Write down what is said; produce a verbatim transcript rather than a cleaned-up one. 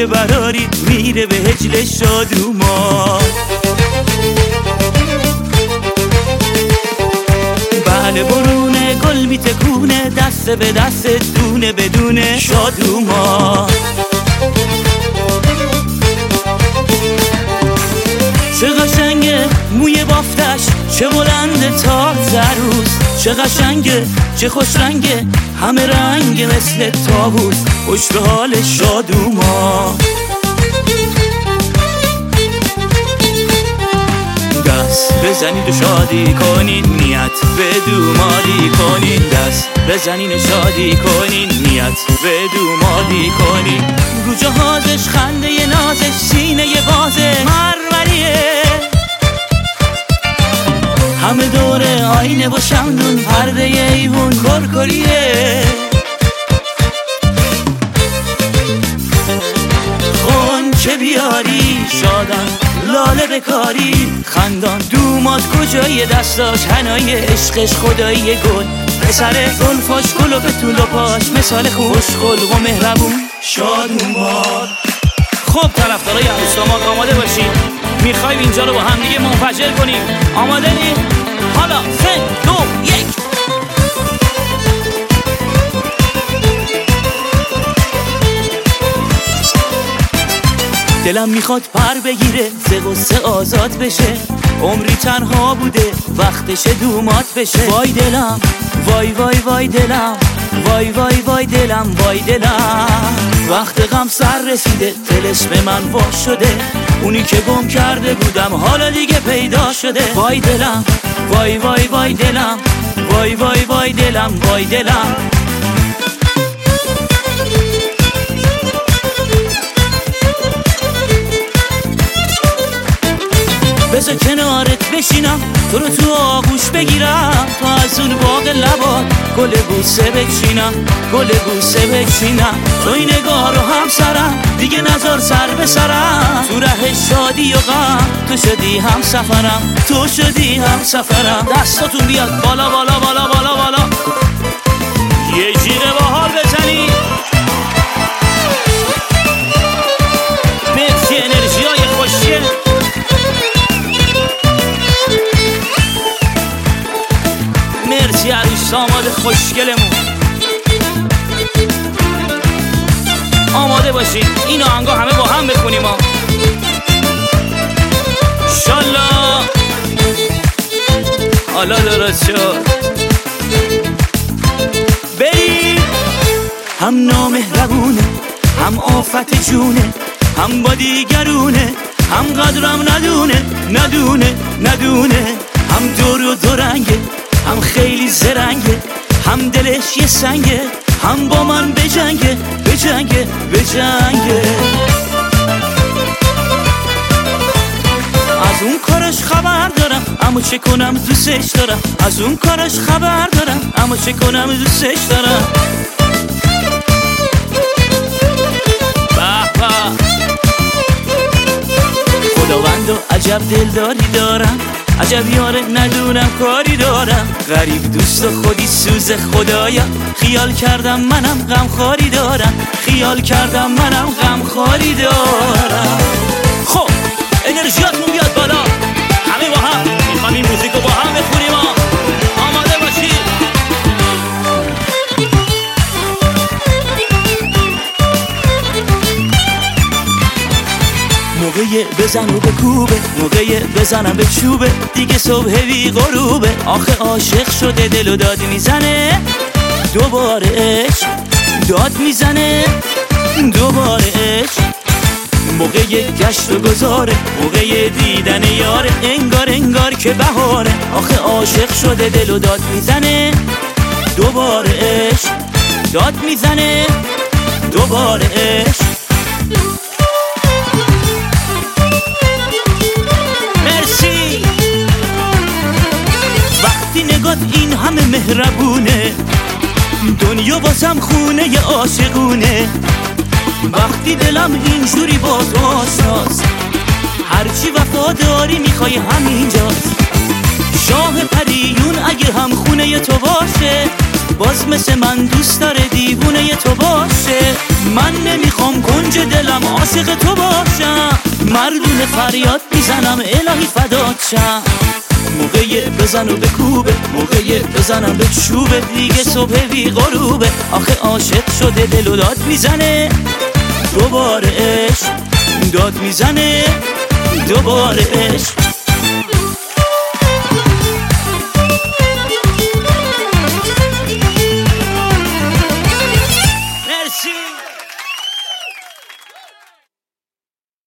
باده براری میره به هجل شادوما. بله برونه گل میتکونه دست به دست دونه بدونه شادوما. چه قشنگه موی بافتش چه بلند تا زروز، چه قشنگه چه خوش رنگه همه رنگ مثل طاووس خوش به حال شادوما. دست بزنید و شادی کنین نیت به دومادی کنین، دست بزنین و شادی کنین نیت به دومادی کنین. رو جهازش خنده ی نازش سینه ی بازه مروریه، همه دوره آینه و شمدون پرده ی ایوون کرکریه. خونچه بیاری شادان لاله بکاری خندان، دوماد کجای دستاش هنای عشقش خدایی گل، پسر زلفاش گل و به طول و پاش مثال خوش خلق و مهربون شادوما. خب طرفدارای عروس داماد آماده باشین، میخوایم اینجا رو با هم دیگه منفجر کنیم. آماده اید؟ حالا سه دو یک. دلم میخواد پر بگیره ز غصه آزاد بشه، عمری تنها بوده وقتش دومات بشه. وای دلم وای وای وای دلم وای وای وای دلم وای دلم، وقت غم سر رسیده طلسم من وا شده، اونی که گم کرده بودم حالا دیگه پیدا شده. وای دلم وای وای وای دلم وای وای وای دلم وای دلم. بذار کنارت بشینم تو رو تو آغوش بگیرم، تو از اون باغ لبات گل بوسه بچینم گل بوسه بچینم. تو این نگاه رو هم سرم دیگه نذار سر به سرم، تو ره شادی و غم تو شدی هم سفرم تو شدی هم سفرم. دستاتون بیاد بالا بالا بالا بالا بالا، یه جیغ باحال بزنی. مرسی انرژی های خوشگل. مرسی عروس داماد خوشگلمون. آماده باشید این آهنگا همه با هم بخونیم ها. انشالله حالا درست شد. بریم. هم نامهربونه هم آفت جونه، هم با دیگرونه هم قدرم ندونه ندونه ندونه. هم دور و دو رنگه هم خیلی زرنگه، هم دلش یه سنگه هم با من بجنگه بجنگه بجنگه. از اون کارش خبر دارم اما چه کنم دوستش دارم، از اون کارش خبر دارم اما چه کنم دوستش دارم. به به خداوند و عجب دلداری دارم، عجب یاره ندونم کاری دارم. غریب دوست و خودی سوز خدایا، خیال کردم منم غم خاری دارم، خیال کردم منم غم خاری دارم. خب انرژیاتون بیاد بالا، همه با هم میخوام این موزیک رو با هم بخونیم ها. آماده باشید. موقع بزن و بکوبه، موقع بزنم به چوبه، دیگه صبح بی غروبه. آخه عاشق شده دل و داد میزنه، دوباره عشق داد میزنه دوباره عشق. موقع گشت و گذاره، موقع دیدن یاره، انگار انگار که بهاره. آخه عاشق شده دل و داد میزنه، دوباره عشق داد میزنه دوباره عشق. نگات این همه مهربونه، دنیا واسم خونه ی عاشقونه. وقتی دلم اینجوری باز آشناست، هرچی وفاداری میخوای همینجاست. شاه پریون اگه هم خونه تو باشه، باز مثل من دوست داره دیوونه تو باشه. من نمیخوام کنج دلم عاشق تو باشم، مردونه فریاد میزنم الهی فدات شم. موقع بزن و بکوبه، موقع بزنم به چوبه، دیگه صبح بی غروبه. آخه عاشق شده دل و داد میزنه، دوباره عشق داد میزنه، دوباره عشق.